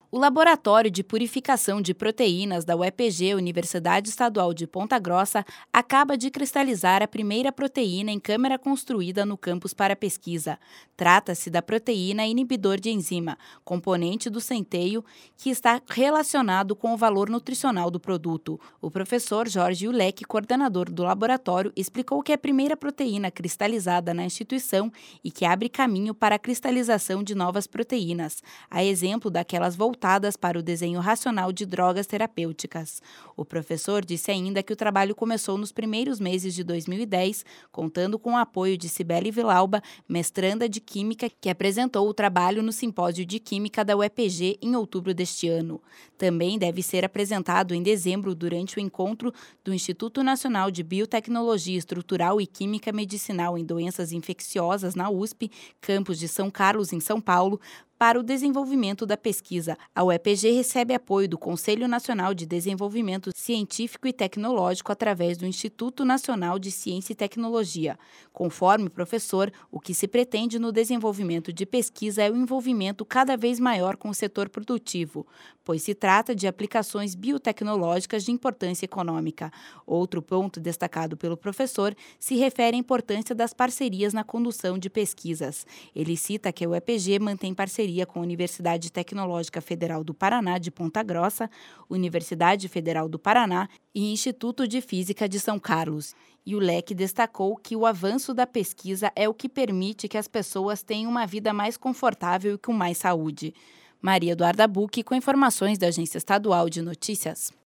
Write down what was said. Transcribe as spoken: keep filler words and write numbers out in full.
O Laboratório de Purificação de Proteínas da U E P G, Universidade Estadual de Ponta Grossa, acaba de cristalizar a primeira proteína em câmara construída no campus para pesquisa. Trata-se da proteína inibidor de enzima, componente do centeio, que está relacionado com o valor nutricional do produto. O professor Jorge Ulec, coordenador do laboratório, explicou que é a primeira proteína cristalizada na instituição e que abre caminho para a cristalização de novas proteínas, a exemplo daquelas voltadas para o desenho racional de drogas terapêuticas. O professor disse ainda que o trabalho começou nos primeiros meses de dois mil e dez, contando com o apoio de Cibele Vilauba, mestranda de Química, que apresentou o trabalho no Simpósio de Química da U E P G em outubro deste ano. Também deve ser apresentado em dezembro durante o encontro do Instituto Nacional de Biotecnologia Estrutural e Química Medicinal em Doenças Infecciosas na U S P, campus de São Carlos, em São Paulo, para o desenvolvimento da pesquisa. A U E P G recebe apoio do Conselho Nacional de Desenvolvimento Científico e Tecnológico através do Instituto Nacional de Ciência e Tecnologia. Conforme o professor, o que se pretende no desenvolvimento de pesquisa é o envolvimento cada vez maior com o setor produtivo, pois se trata de aplicações biotecnológicas de importância econômica. Outro ponto destacado pelo professor se refere à importância das parcerias na condução de pesquisas. Ele cita que a U E P G mantém parceria com a Universidade Tecnológica Federal do Paraná de Ponta Grossa, Universidade Federal do Paraná e Instituto de Física de São Carlos. E o Ulec destacou que o avanço da pesquisa é o que permite que as pessoas tenham uma vida mais confortável e com mais saúde. Maria Eduarda Bucchi, com informações da Agência Estadual de Notícias.